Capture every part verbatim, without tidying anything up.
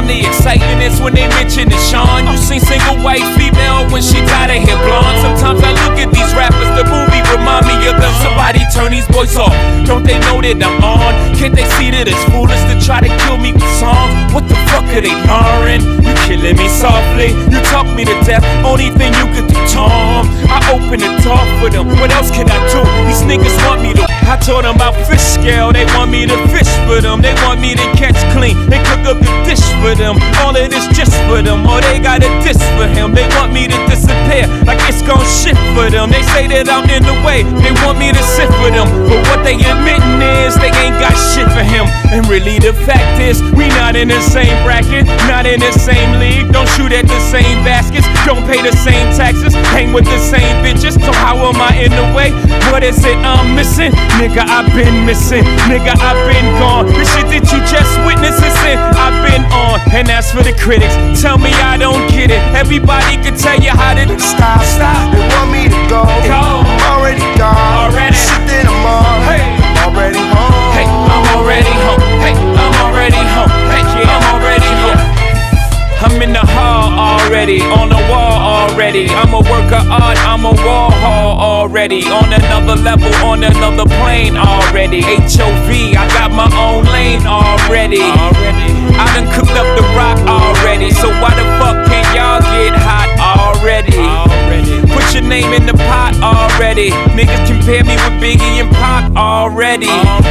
find the excitement is when they mention it, Sean. You seen single white female when she tied her hair blonde. Sometimes I look at these rappers, the movie remind me of them. Somebody turn these boys off, don't they know that I'm on? Can't they see that it's foolish to try to kill me with songs? What the fuck are they learning? You killing me softly, you talk me to death. Only thing you could do, Tom, I open the door for them. What else can I do? These niggas want me to. I told them about fish scale, they want me to fish for them. They want me to catch clean and cook up the dish for them. All of this just for them, or they got a diss for him. They want me to disappear like it's gon' shift for them. They say that I'm in the way, they want me to sit for them. But what they admitting is they ain't got shit for him. And really the fact is, we not in the same bracket, not in the same league. Don't shoot at the same baskets, don't pay the same taxes, hang with the same bitches. So how am I in the way? What is it I'm missing? Nigga, I've been missing, nigga, I've been gone. The shit that you just witnessed is it, I've been on. And as for the critics, tell me I don't get it. Everybody can tell you how to stop, stop. They want me to go, go. I'm already gone. Already. Shit that I'm on, Hey, I'm already home. hey, I'm already home. Hey, I'm already home. Hey, yeah, I'm already home. I'm in the hall already, on the wall already. I'm a work of art, I'm a Warhol already. On another level, on another plane already. H O V, I got my own lane already. I done cooked up the rock already. So why the fuck can't y'all get hot already? Put your name in the pot already. Niggas compare me with Biggie and Pac already.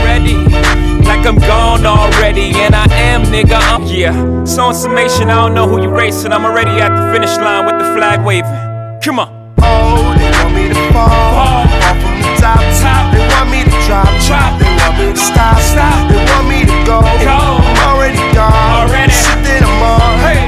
Like I'm gone already, and I am, nigga, I'm, yeah. So in summation, I don't know who you racing. I'm already at the finish line with the flag waving. Come on. Oh, they want me to fall, fall, fall from the top, top. They want me to drop, drop. They want me to stop, stop. They want me to go, go. I'm already gone. Already. Shit that I'm on, Hey.